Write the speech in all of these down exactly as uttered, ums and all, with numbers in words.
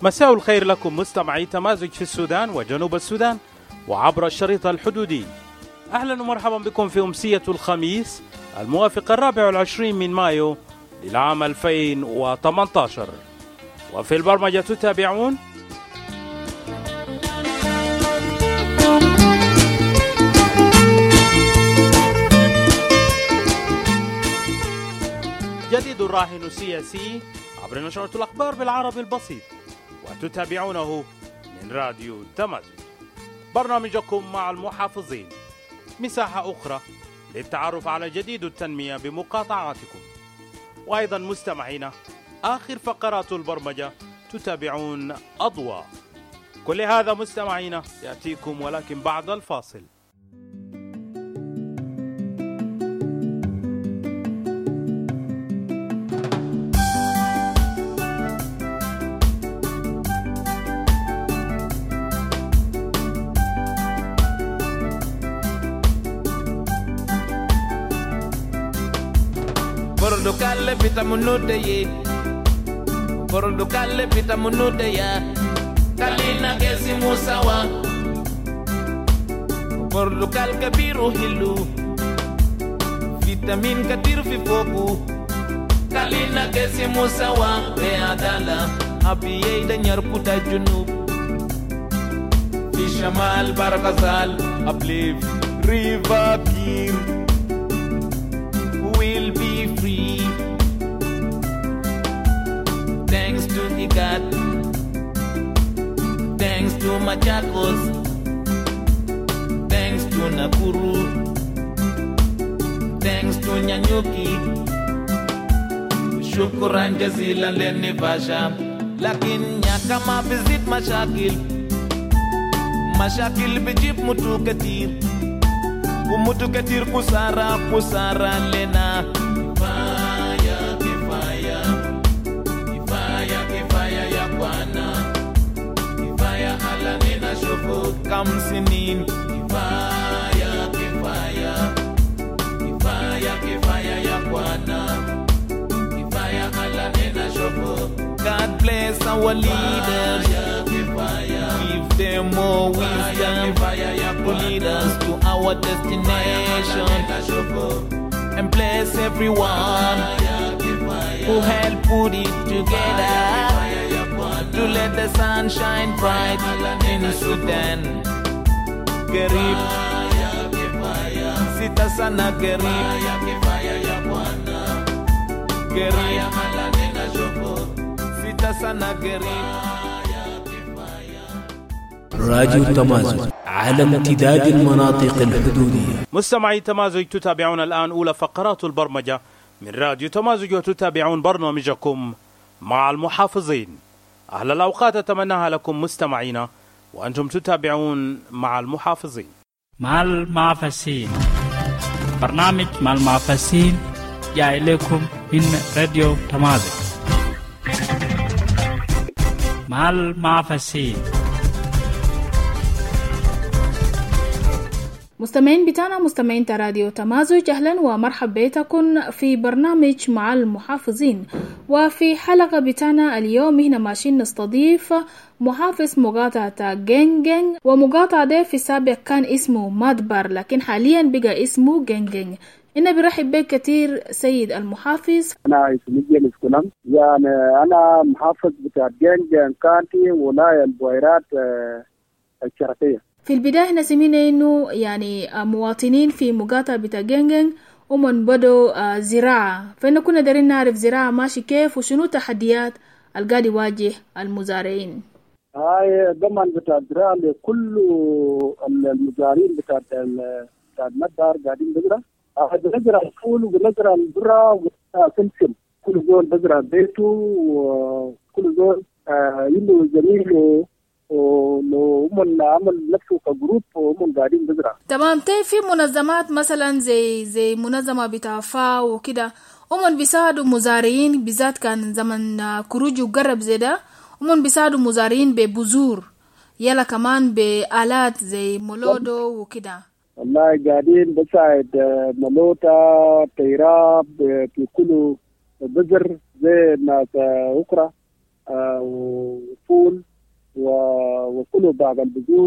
مساء الخير لكم مستمعي تمازج في السودان وجنوب السودان وعبر الشريط الحدودي. أهلا ومرحبا بكم في أمسية الخميس الموافق الرابع والعشرين من مايو للعام ألفين وثمانية عشر. وفي البرمجة تتابعون جديد الراهن السياسي عبر نشرة الأخبار بالعربي البسيط، وتتابعونه من راديو تمازج. برنامجكم مع المحافظين، مساحة أخرى للتعرف على جديد التنمية بمقاطعاتكم. وأيضا مستمعينا، آخر فقرات البرمجة تتابعون أضواء. كل هذا مستمعينا يأتيكم ولكن بعد الفاصل. Bordo kalle pita munude ye, bordo kalle pita munude ya, kalina kesi musawa, bordo kal kabiru hilu, vitamin kadir fi foku, kalina kesi musawa, be adala, abiye da nyarputa junub, fi shamal barakazal, uplift, river kir. Will be free thanks to the God, thanks to Machakos, thanks to Nakuru, thanks to Nyanyuki. Shukran jazilan lenivasha, lakin nyakama visit mashakil, mashakil bijib mutu katir. Umutu katir kusara kusara lena Kifaya kifaya Kifaya kifaya ya kwana Kifaya ala nina shufu kamsinin Kifaya kifaya Kifaya kifaya ya kwana Kifaya ala nina shufu. God bless our leaders, give them more wisdom to lead us to our destination, and bless everyone who helped put it together to let the sun shine bright in Sudan. Garib, sita sana garib, garib. راديو تمازج على امتداد المناطق الحدودية. مستمعي تمازج، تتابعون الآن أولى فقرات البرمجة من راديو تمازج، وتتابعون برنامجكم مع المحافظين. أهل الأوقات أتمناها لكم مستمعينا، وأنتم تتابعون مع المحافظين. مع المحافظين، برنامج مع المحافظين جاء إليكم من راديو تمازج. مع المعفسين. مستمعين بتاعنا، مستمعين راديو تمازج، أهلا ومرحبا بكم في برنامج مع المحافظين. وفي حلقة بتاعنا اليوم هنا ماشيين نستضيف محافظ مقاطعة جنجن، ومقاطعة ده في السابق كان اسمه مادبر، لكن حاليا بقى اسمه جنجن. إنا برحب بك كتير سيد المحافظ. أنا اسمي جيمس كلام، يعني أنا محافظ بتاع جنجن كانتي ولاية البويرات الشرقية. في البداية احنا سمينا إنه يعني مواطنين في مقاطعة بتاع جنجن ومن بدوا زراعة، فإنه كنا دارين نعرف زراعة ماشي كيف وشنو تحديات القاعد يواجه المزارعين. هاي ضمن بتاع الزراعة لكل المزارعين بتاع بتاع المدار قاعدين بزرع. بنزرع الفول وبنزرع الذرة وسمسم، كل زول بزرع بيته وكل زول يلو زميله وهم عمل نفسه كجروب وهم قاعدين بزرع. تمام. تي في منظمات مثلا زي زي منظمة بتاع فاو وكده، هم بيساعدوا مزارعين، بالذات كان زمن كروج وقرب زي ده، هم بيساعدوا مزارعين ببذور، يلا كمان بآلات زي مولودو وكده. والله قاعدين بساعد ملوتا تيراب في كل بذر زي الناس أخرى وفول وكله بعض البذور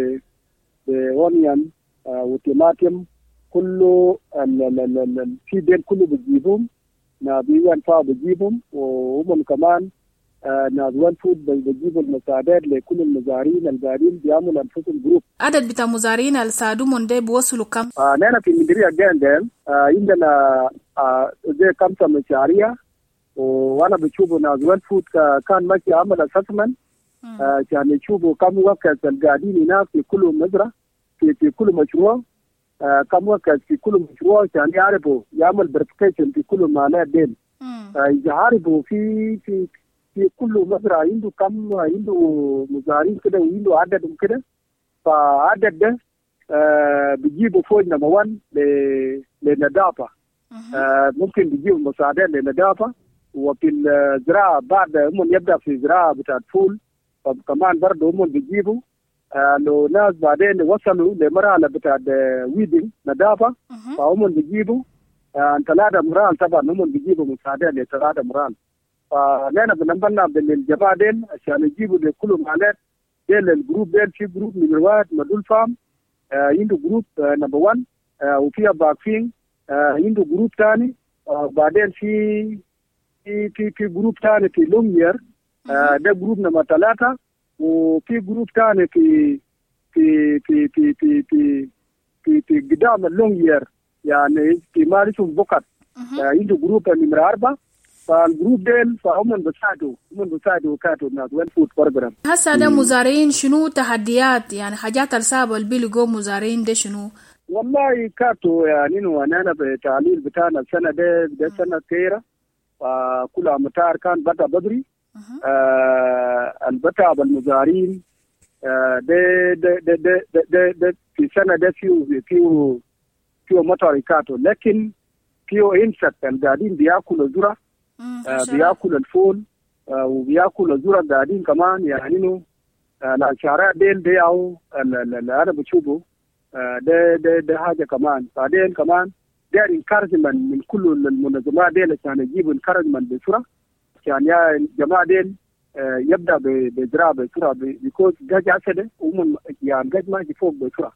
بونيان وطماطم كله في بين كله بتجيبهم نابيوان فا بتجيبهم وهم كمان نابيوان فود بتجيبوا المساعدات لكل المزارعين القاعدين بيعملوا أنفسهم جروب. عدد بتاع مزارعين اللي ساعدوهم ده بيوصلوا كم؟ آه نحن في مديرية جاندل آه عندنا آه زي خمسة مشاريع وانا بشوفوا نابيوان فود كان ماشي عمل اسسمنت عشان آه يشوفوا كم وقت القاعدين هناك في كل مزرعة في في كل مشروع آه كم وقت في كل مشروع عشان يعرفوا يعمل فيريفيكيشن في كل المعلومات دي آه يعرفوا في في في كل مزرعة عنده كم عنده مزارعين كده وعنده عددهم كده فعدد ده آه بيجيبوا فوج نمبر واحد للنظافة آه ممكن بيجيبوا مساعدات للنظافة وفي الزراعة بعد هم يبدأ في الزراعة بتاعت فول فكمان برضه هم بيجيبوا آه لو ناس بعدين وصلوا لمرحلة بتاعت ويدنج نظافة فهم بيجيبوا آه ثلاثة مرال طبعا هم بيجيبوا مساعدات لثلاثة مرال فنحن بنبلنا بالجماعة ديل عشان يجيبوا لكل معلات ديل الجروب ديل في جروب من رواد مدول فام آه عنده جروب آه نمبر واحد آه وفيها باكفين آه عنده جروب ثاني آه بعدين في في في في جروب ثاني في لونجير آه ده جروب نمبر ثلاثة وفي جروب ثاني في في في في في في في في قدام اللونجير يعني في مارسهم بقط آه عنده جروب نمبر أربعة فالجروب ديل فهم بيساعدوا هم بيساعدوا كاتو الناس وين فود بروجرام. هسه ده مزارعين شنو تحديات يعني حاجات الصعبة اللي بيلقوا مزارعين ده شنو؟ والله كاتو يعني إنه أنا بتعليل بتاعنا السنة ده ده سنة كيرة فكل أمتار كان بدأ بدري آه البتاع بالمزارعين آه ده ده ده ده ده ده في سنة ده فيه فيه فيه مطر كاتو لكن فيه إنسك القاعدين بياكلوا ذرة آه بياكل الفول آه وبياكل الذرة قاعدين كمان يعني إنه آه الشعراء ديل دي أو اللي أنا بشوفه آه ده ده ده حاجة كمان بعدين كمان دير انكارجمنت من كل المنظمات ديل عشان يجيبوا انكارجمنت بسرعة عشان يا الجماعة ديل آه يبدأ بزراعة بسرعة بيكوز جاج عسده ومن يعني جاج ما يجي فوق بسرعة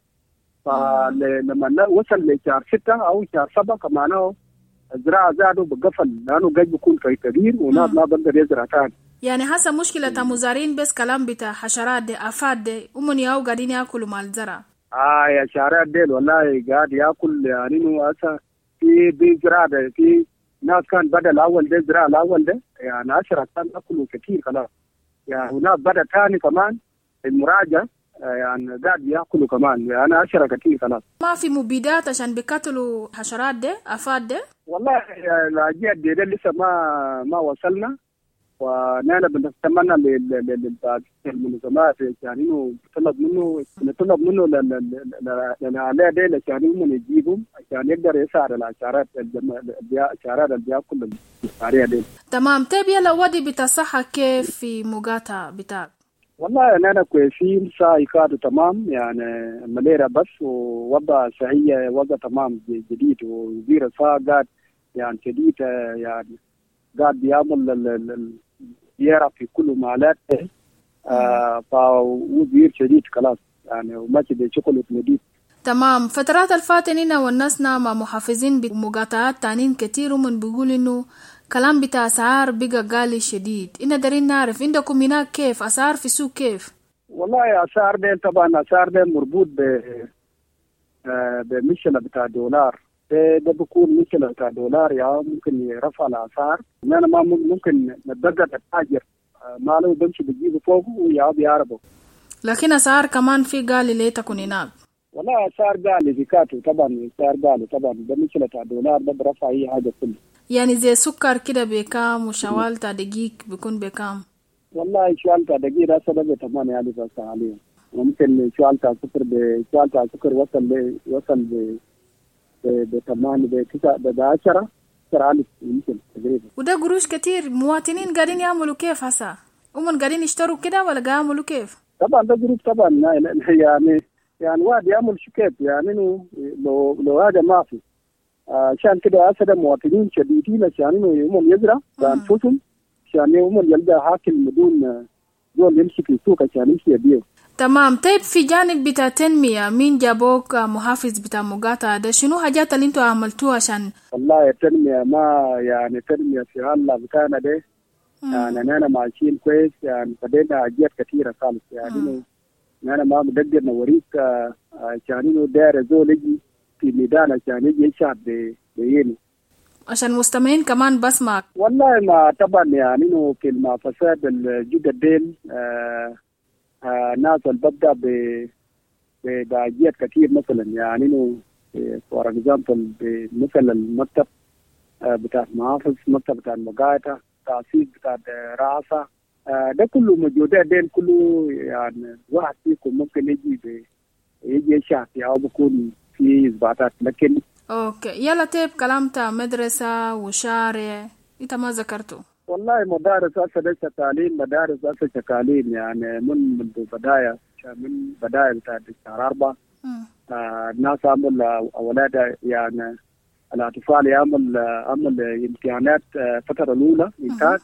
فلما وصل لشهر ستة أو شهر سبعة كمان الزراعة زادوا بقفل لأنه جاج بيكون في كبير وناس ما بقدر يزرع تاني. يعني هسه مشكلة مزارعين بس كلام بتاع حشرات دي آفات دي ومن ياو قاعدين ياكلوا مع الزرع. آه يا شعراء ديل والله قاعد ياكل يعني إنه هسه في بزراعة في ناس كان بدأ الأول ده زراعة الأول ده يعني عشرة كان ياكلوا كثير خلاص يعني وناس بدأ ثاني كمان المراجعة يعني قاعد ياكلوا كمان يعني عشرة كثير خلاص. ما في مبيدات عشان بيقتلوا حشرات ده آفات ده؟ والله الحاجات دي ده لسه ما ما وصلنا ونحن بنتمنى للمنظمات يعني انه نطلب منه نطلب منه للعلاء ديل عشان هم يجيبهم عشان يقدر يساعد الاشعارات الاشعارات اللي بياكل المشاريع دي. تمام. طيب يلا ودي بتصحى كيف في مقاطعة بتاعك؟ والله أنا كويسين سايكادو تمام يعني مليرة بس ووضع صحية وضع تمام جديد وزير سا قاعد يعني جديد يعني قاعد بيعمل زيارة في كل معلات آه فوزير شديد خلاص يعني وماشي بشغله جديد. تمام. فترات الفاتنين والناسنا مع محافظين بمقاطعات تانين كتير ومن بيقول إنه كلام بتاع أسعار بقى غالي شديد. إنا دارين نعرف عندكم هناك كيف أسعار في السوق كيف؟ والله أسعار ده طبعا أسعار ده مربوط ب بمشكلة بتاع دولار ده ده بيكون مشكلة بتاع دولار يا ممكن يرفع الأسعار. أنا ما ممكن نتبقى التاجر ما له بمشي بيجيبه فوقه ويا بيعربه. لكن أسعار كمان في غالي ليه تكون هناك؟ والله أسعار غالي زكاته طبعا أسعار غالي طبعا ده مشكلة بتاع دولار ده برفع أي حاجة كله. يعني زي سكر كده بكام وشوالتا دقيق بيكون بكام؟ والله شوالتا دقيق هسه ده بثمانية ألف هسه حاليا ممكن شوالتا سكر بشوالتا سكر وصل ل وصل ب بثمانية بتسعة بعشرة عشرة ألف يمكن تقريبا. وده قروش كتير. مواطنين قاعدين يعملوا كيف هسه؟ هم قاعدين يشتروا كده ولا قاعدين يعملوا كيف؟ طبعا ده قروش طبعا يعني يعني واحد يعمل شو كيف يعني إنه لو لو هذا ما في عشان كده هسه مواطنين شديدين عشان انه هم يزرع بانفسهم عشان هم يلقى حاكم بدون دول يمشي في السوق عشان يمشي يبيعه. تمام. طيب في جانب بتاع تنمية مين جابوك محافظ بتاع مقاطعة ده؟ شنو حاجات اللي انتوا عملتوها عشان؟ والله التنمية ما يعني تنمية في هلا بتاعنا ده يعني أنا ماشيين كويس يعني بدينا حاجات كثيرة خالص يعني أنا ما مقدر نوريك عشان إنه داير زول يجي في ميدان عشان يجي يشهد بينه عشان مستمعين كمان بسمعك. والله ما طبعا يعني إنه في المنافسات الجدد ديل آه آه ناس اللي ببدأ بحاجات كثير مثلا يعني إنه فور إكزامبل مثلا المكتب آه بتاع المحافظ، مكتب بتاع المقاطعة، تأسيس بتاع راسة آه ده كله موجودات دين كله يعني واحد فيكم ممكن يجي يجي يشهد أو بكون في إثباتات. لكن اوكي يلا طيب كلامت مدرسة وشارع انت ما ذكرته. والله مدارس أسد شكالين مدارس أسد شكالين يعني من منذ بداية من بداية بتاعت الشهر أربعة آه الناس عمل أولاد يعني الأطفال يعمل عمل امتحانات فترة الأولى إنتاج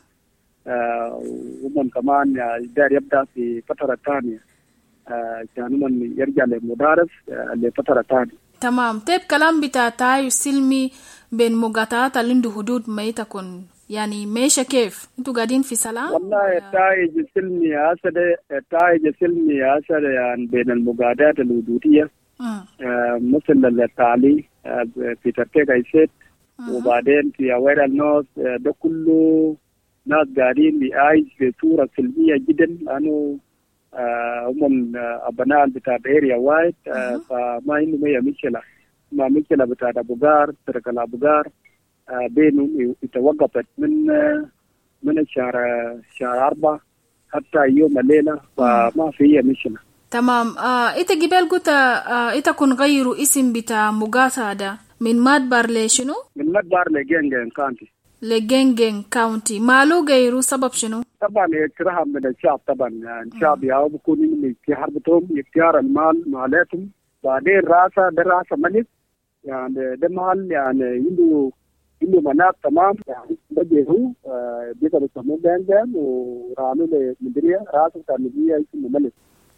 آه ومن كمان يعني داير يبدأ في فترة ثانية عشان آه من يرجع للمدارس آه لفترة ثانية. تمام. طيب كلام بتاع تعايش سلمي بين مقاطعات اللي عنده حدود ما يتكون يعني ماشي كيف؟ انتوا قاعدين في سلام؟ والله التعايش السلمي يا أسد التعايش السلمي يا أسد يعني بين المقاطعات الحدودية آه مثل التعليم آه في تركيا عيسيت وبعدين في أوير الناس آه ده كله ناس قاعدين بيعيش بصورة سلمية جدا لأنه آه هم أبناء بتاع إيريا وايد آه فما عندهم أي مشكلة. ما مشكلة بتاع أبوغار ترك الأبوغار آه بينهم يتوقفت من آه من الشهر شهر أربعة حتى يوم الليلة فما في أي مشكلة. تمام. آه إنت قبل قلت آه إنت كن غيروا اسم بتاع مقاطعة ده من مادبار لشنو؟ من مادبار لجنجن كانتي. لجنجن كاونتي مالو غيروا سبب شنو؟ طبعا اقتراح من الشعب طبعا يعني الشعب ياو بكون من اختيار بتهم اختيار المال مالاتهم بعدين راسه ده راسه ملك يعني ده مال يعني عنده عنده مناط تمام يعني بجي هو آه بيقدر يسموه جنجن ورانو لمديرية راسه بتاع المديرية اسمه ملك.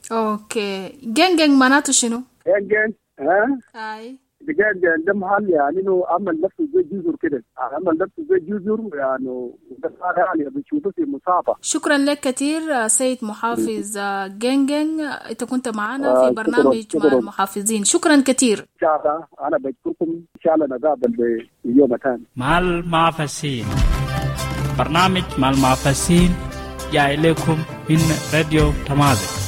اوكي جنجن معناته شنو؟ جنجن ها؟ اي بجد ده محل يعني انه عمل نفسه زي جزر كده عمل نفسه زي جزر يعني وده يعني بنشوفه في مصابة. شكرا لك كثير سيد محافظ جنجن انت كنت معنا في برنامج مع المحافظين. شكرا كثير. ان شاء الله انا بشكركم ان شاء الله نقابل يوم ثاني مع المعفسين. برنامج مع المعفسين جاي لكم من راديو تمازق.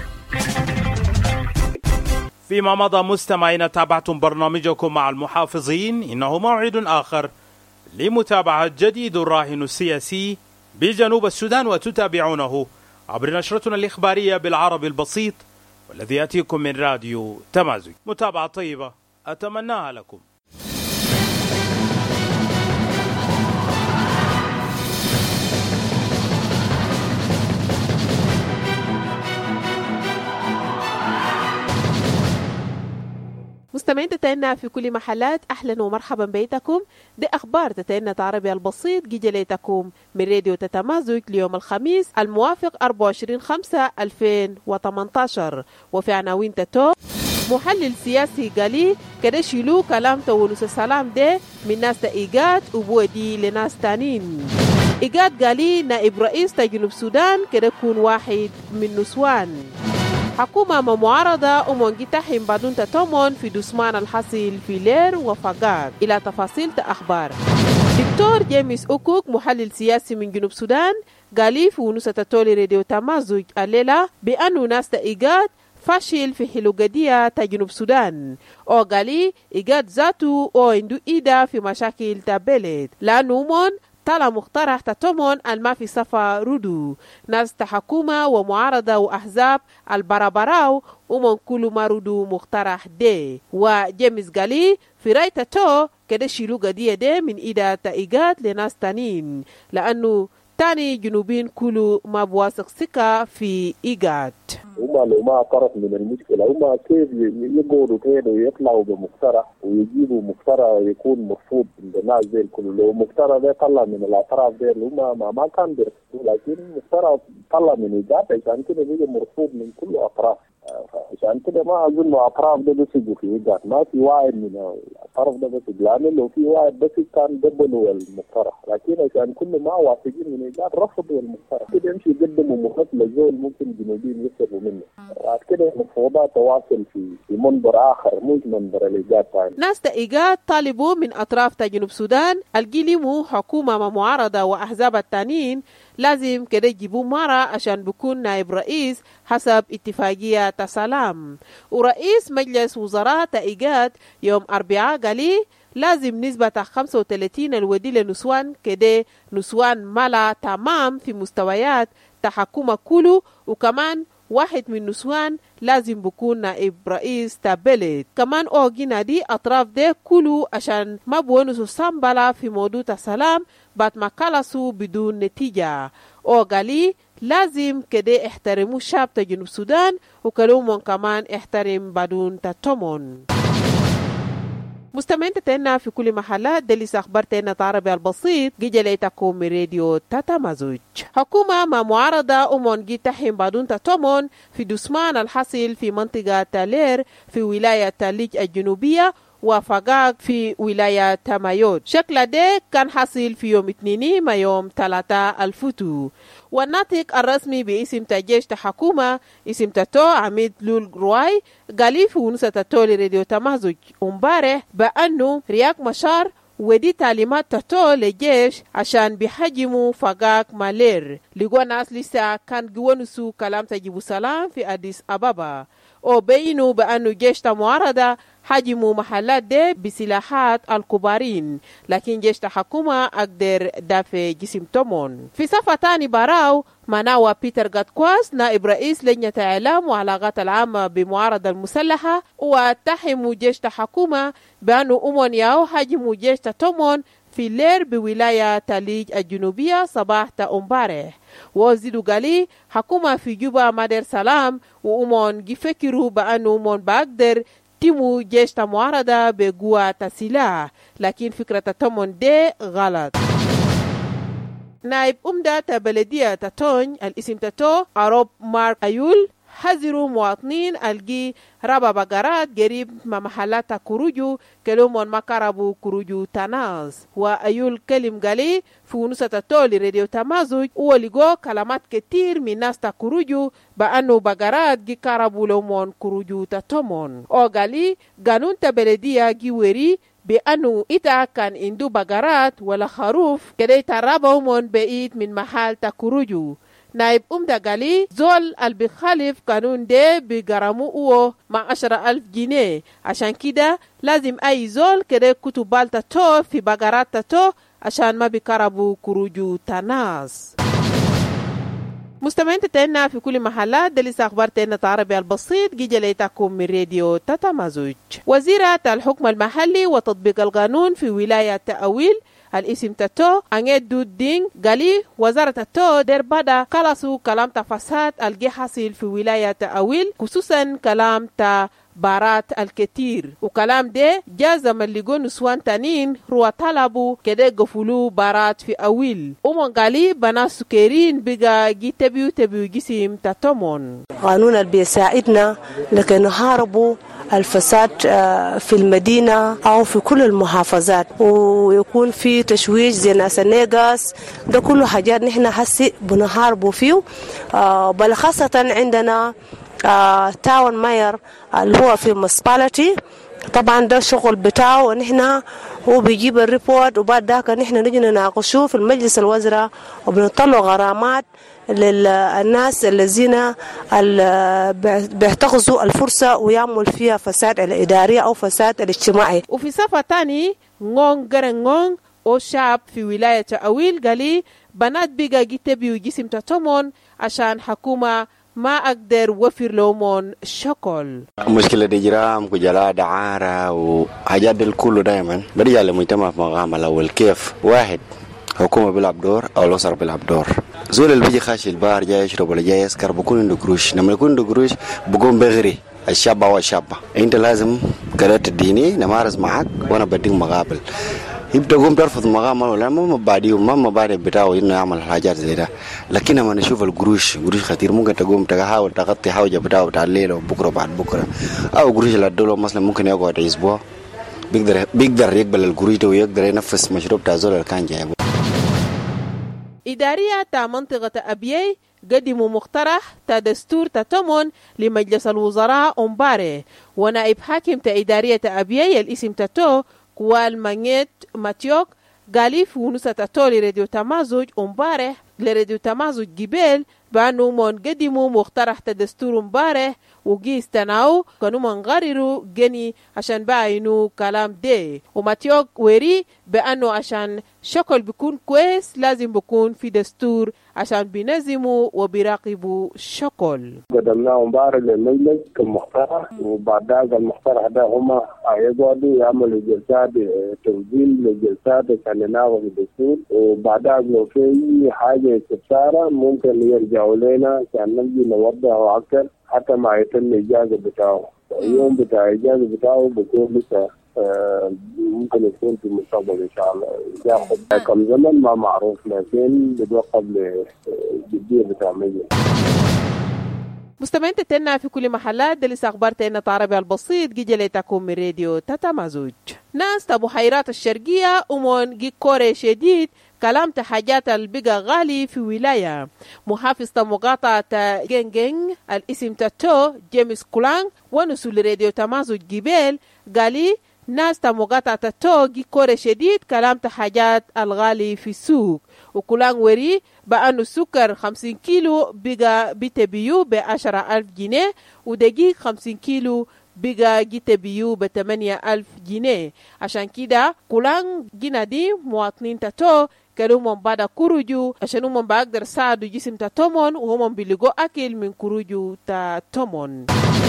فيما مضى مستمعين تابعتم برنامجكم مع المحافظين. إنه موعد آخر لمتابعة جديد الراهن السياسي بجنوب السودان وتتابعونه عبر نشرتنا الإخبارية بالعربي البسيط والذي يأتيكم من راديو تمازق. متابعة طيبة أتمناها لكم. مستمعين تتابعنا في كل محلات أهلا ومرحبا بيتكم. دي أخبار تتابعنا عربي البسيط جي ليتكم من راديو تتمازق ليوم الخميس الموافق أربعة وعشرين خمسة ألفين وثمانية عشر. وفي عناوين تتو محلل سياسي قالي كده شيلو كلام تونس السلام ده من ناس تإيجاد وبودي لناس تانين. إيجاد قالي نائب رئيس جنوب السودان كده يكون واحد من نسوان. حكومة معارضة ومنجتحم بعدون تتومون في دسمان الحصيل في لير وفقاق. إلى تفاصيل تأخبار دكتور جيمس أوكوك محلل سياسي من جنوب السودان قالي في ونسة تولي راديو تمازق الليلة بأنه ناس تإيجاد فاشل في حلوقدية جنوب السودان أو قالي إيجاد ذاته أو عنده إيدا في مشاكل تبلد لأنه من طلع مقترح تتمون الما في صفا ردو ناس تحكومة ومعارضة وأحزاب البرابراو ومن كل ما ردو مقترح دي. وجيمس قالي في رأي تتو كده شيلو قدية دي من إيدا تأيجات لناس تانين لأنه تاني جنوبين كله ما بواثق ثقة في إيجاد. هم لو ما طرف من المشكلة هم كيف يقعدوا كده ويطلعوا بمقترح ويجيبوا مقترح يكون مرفوض عند الناس زي الكل. لو مقترح ده طلع من الأطراف ده اللي هم ما, ما كان بيرفضوا، لكن مقترح طلع من إيجاد عشان كده بيجي مرفوض من كل أطراف. عشان كده ما أظن أطراف ده بس يجوا في إيجاد، ما في واحد من الطرف ده بس، لأن لو في واحد بس كان قبلوا المقترح، لكن عشان كل ما واثقين من إيجاد رفضوا المقترح كده يمشي يقدموا مخاطلة زول ممكن جنوبيين يسروا منه. بعد كده المفروضات تواصل في في منبر آخر مش منبر الإيجاد ثاني. ناس إيجاد طالبوا من أطراف جنوب السودان الجيلمو حكومة معارضة وأحزاب التانيين لازم كده يجيبوا مرة عشان بيكون نائب رئيس حسب اتفاقية سلام. ورئيس مجلس وزراء إيجاد يوم أربعاء قالي لازم نسبة خمسة وثلاثين الودي لنسوان كده نسوان ملا تمام في مستويات تحكم كله، وكمان واحد من نسوان لازم بكون نائب رئيس تابلت. كمان اوغينا دي اطراف ده كله عشان ما بونسوا سامبلا في موضوع السلام بعد ما خلصوا بدون نتيجة. اوغالي لازم كده احترموا شعب جنوب السودان وكلهم كمان احترم بدون تتمون. مستمعين تتنا في كل محلات دليس أخبار تنا عربي البسيط جيجليتكم من راديو تتمازج. حكومة مع معارضة أمون جي تحيم بدون تتمون في دسمان الحاصل في منطقة تالير في ولاية تاليج الجنوبية وفقاق في ولاية تمايوت. شكل ده كان حاصل في يوم اثنين ما يوم ثلاثة الفتو. والناطق الرسمي باسم تجيش تحكومة اسم تتو عميد لول رواي قالي في ونسة تتو لراديو تمازج امبارح بأنه رياك مشار ودي تعليمات تتو لجيش عشان بيحجموا فقاق مالير. لقوا ناس لسا كان جوانسو كلام تجيبو سلام في أديس أبابا او بينوا بأنه جيش معارضة حجموا محلات ده بسلاحات الكبارين، لكن جيش الحكومة أقدر دافع جسم تومون. في صفة تاني براو مناوى بيتر غاتكواس نائب رئيس لجنة إعلام وعلاقات العامة بمعارضة المسلحة واتهموا جيش الحكومة بأنه أمون ياو حجموا جيش تومون في الليل بولاية تاليج الجنوبية صباح امبارح. وزيدوا قالي حكومة في جوبا مادر سلام وأمون جفكروا بأنه أمون بقدر تيمو جيش معارضة بقوة سلاح، لكن فكرة تتمون دي غلط. نائب أمدة بلدية تتون الاسم تتو عرب مارك أيول حذروا مواطنين الجي ربا بقرات قريب ما محلات كروجو كلومون مكاربو كروجو تناز. وأيول كلم قالي في ونسة تولي راديو تمازج ولقوا كلمات كتير من ناس تكروجو بأنه بقرات جي كاربو لومون كروجو تتومون. أو قالي قانون تبلدية جي وري بأنه إذا كان عنده بقرات ولا خروف كده يتربوا من بعيد من محل تكروجو. نائب أمدا قالي زول البخالف قانون ده بغرامو مع عشرة ألف جنيه، عشان كده لازم أي زول كده كتبال تتو في بقرات تتو عشان ما بيقربوا كروجو تناس. مستمعين تتنا في كل محلات دليس أخبار تنا عربي البسيط جيجليتكم من راديو تتمازج. وزيرة الحكم المحلي وتطبيق القانون في ولاية تأويل الاسم تتو أنجد دود دين قالي وزارة تتو دير بدا خلصوا كلام تفاسات الجي حاصل في ولاية تأويل خصوصا كلام تا بارات الكتير، وكلام ده جازم اللي جو نسوان تانين روا طلبوا كده قفلوا بارات في أويل. ومن قالي بناس سكرين بقى جي تبيو تبيو جسم تتمون. قانون اللي بيساعدنا لكي نحاربوا الفساد في المدينة أو في كل المحافظات، ويكون في تشويش زي ناس النيغاس، ده كله حاجات نحن حسي بنحاربوا فيه. بل خاصة عندنا آه تاون ماير اللي هو في مسبالتي، طبعا ده الشغل بتاعه نحن هو بيجيب الريبورت وبعد ذاك نحن نجي نناقشوه في المجلس الوزراء وبنطلع غرامات للناس الذين بيحتغزوا الفرصة ويعمل فيها فساد الإداري أو فساد الاجتماعي. وفي صفة تاني نغون غرنغون أو شعب في ولاية أويل قالي بنات بيجا جيتبيو جسم تتمون عشان حكومة ما أقدر وفر لهم شكل. مشكلة إجرام كجلا دعارة وحاجات الكل دائما برجع لمجتمع في مقام الأول. كيف واحد الحكومة بيلعب دور أو الأسر بيلعب دور. زول اللي بيجي خاشي البار جاي يشرب ولا جاي يسكر بكون عنده قروش، لما يكون عنده قروش بقوم بغري الشاب أو الشابة. أنت لازم قرأت تديني نمارس معك وأنا بديك مقابل. يبدأ يقوم ترفض مقابل ولا ما مبادئه ما مبادئ بتاعه إنه يعمل حاجات زي ده. لكن لما نشوف القروش قروش خطير ممكن تقوم تحاول تغطي حاجة بتاعه بتاع الليل وبكرة بعد بكرة، أو قروش الدولة مثلا ممكن يقعد أسبوع بيقدر بيقدر يقبل القروش ده ويقدر ينفذ مشروع بتاع زول اللي كان جايبه. إدارية تا منطقة أبيي قدموا مقترح تا دستور تتمون لمجلس الوزراء أمباري، ونائب حاكم تا إدارية أبيي الاسم تاتو كوال مانيت ماتيوك قالي في ونسة تاتو لراديو تمازج أمباري لراديو تمازج جبال بأنه من قدموا مقترح تا دستور أمباري وجي استناو كانوا منغرروا جني عشان باينوا كلام ده، وماتيوك وري بأنه عشان شكل بيكون كويس لازم بيكون في دستور عشان بينظموا وبيراقبوا شكل. قدمناه مبارك للمجلس كمقترح، وبعد ذلك المقترح ده هم يقعدوا يعملوا جلسات تنظيم للجلسات عشان يناقشوا الدستور، وبعد ذلك لو في حاجة استفسار ممكن يرجعوا لنا عشان نجي نوضح أكثر حتى ما يتم إجازة بتاعه. اليوم بتاع إجازة بتاعه بيكون لسه آه ممكن يكون في المستقبل إن شاء الله، ياخذ كم زمن ما معروف، لكن بيتوقف للجدية بتاع مجلس. مستمعين تتنا في كل محلات دلس أخبار تنا عربي البسيط جي جليتكم من راديو تتمازج. ناس تبو حيرات الشرقية أمون جي كوري شديد كلام حاجات البقى غالي في ولاية. محافظ مقاطعة جينجينج الاسم تاتو جيمس كولان ونسول راديو تمازج جبال قالي ناس مقاطعة تاتو جي كوري شديد كلام حاجات الغالي في السوق، وكولان وري بأنه السكر خمسين كيلو بقى بتبيو بعشرة ألف جنيه، ودقيق خمسين كيلو بقى جيت بيو بثمانية ألف جنيه. عشان كده كولان جينا دي مواطنين تاتو كانوا من بعد كروجو عشان هم بقدر ساعدوا جسم تاتومون وهم بيلقوا أكل من كروجو تاتومون.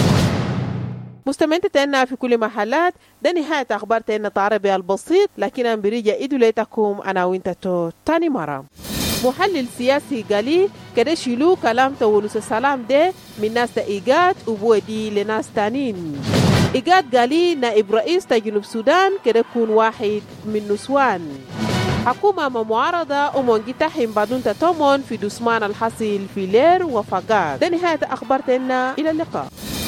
مستمعين تتنا في كل محلات ده نهاية أخبار تنا عربي البسيط، لكن أنا بريجا إيدو ليتكم أنا وإنتو تاني مرة. محلل سياسي قالي كده شيلو كلام تونس السلام ده من ناس إيجاد وبودي لناس تانين. إيجاد قالي نائب رئيس جنوب السودان كده يكون واحد من نسوان. حكومة معارضة ومونجي تحيم بعدون تتومون في دسمان الحصيل في لير وفقات. ده نهاية أخبار تنا، إلى اللقاء.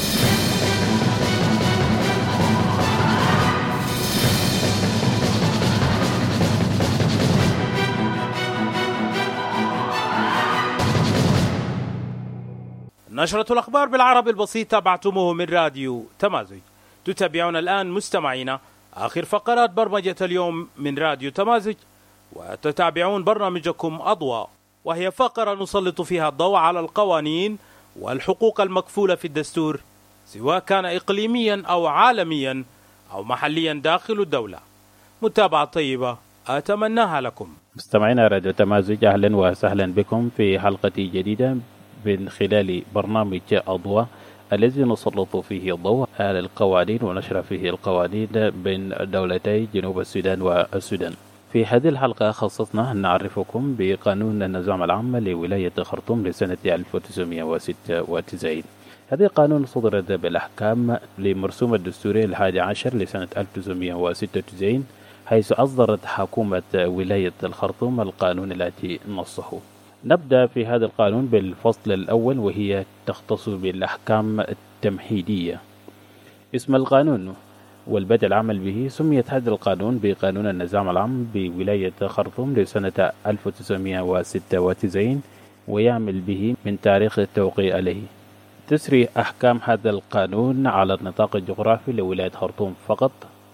نشرة الأخبار بالعربي البسيط تابعتموه من راديو تمازج. تتابعون الآن مستمعينا آخر فقرات برمجة اليوم من راديو تمازج، وتتابعون برنامجكم أضواء، وهي فقرة نسلط فيها الضوء على القوانين والحقوق المكفولة في الدستور سواء كان إقليميا أو عالميا أو محليا داخل الدولة. متابعة طيبة أتمناها لكم. مستمعينا راديو تمازج، أهلا وسهلا بكم في حلقة جديدة من خلال برنامج أضواء الذي نسلط فيه الضوء على القوانين ونشر فيه القوانين بين دولتي جنوب السودان والسودان. في هذه الحلقة خصصنا أن نعرفكم بقانون النظام العام لولاية خرطوم لسنة ألف وتسعمائة وستة وتسعين. هذا القانون صدر بالأحكام لمرسوم الدستوري الحادي عشر لسنة ألف وتسعمائة وستة وتسعين، حيث أصدرت حكومة ولاية الخرطوم القانون التي نصه. نبدأ في هذا القانون بالفصل الأول، وهي تختص بالأحكام التمهيدية. اسم القانون والبدء العمل به. سميت هذا القانون بقانون النظام العام بولاية خرطوم لسنة ألف وتسعمائة وستة وتسعين، ويعمل به من تاريخ التوقيع عليه. تسري أحكام هذا القانون على النطاق الجغرافي لولاية خرطوم فقط.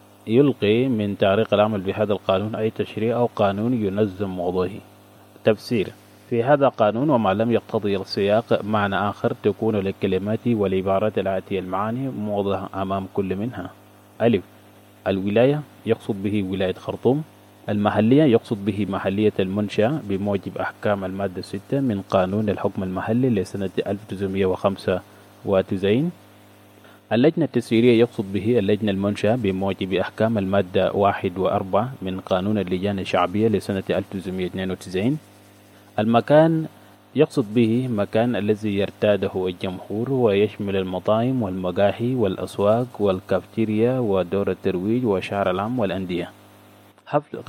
يلقي من تاريخ العمل بهذا القانون أي تشريع أو قانون ينظم موضوعه. تفسير: في هذا القانون وما لم يقتضي السياق معنى آخر تكون للكلمات والعبارات الآتية المعاني موضحة أمام كل منها. ألف: الولاية يقصد به ولاية خرطوم. المحلية يقصد به محلية المنشأة بموجب أحكام المادة ستة من قانون الحكم المحلي لسنة ألف وتسعمائة وخمسة وتسعين. اللجنة التسييرية يقصد به اللجنة المنشأة بموجب أحكام المادة واحد وأربعة من قانون اللجان الشعبية لسنة ألف وتسعمائة واثنين وتسعين. المكان يقصد به مكان الذي يرتاده الجمهور ويشمل المطاعم والمقاهي والأسواق والكافتيريا ودور الترويج وشعر العام والأندية. حفل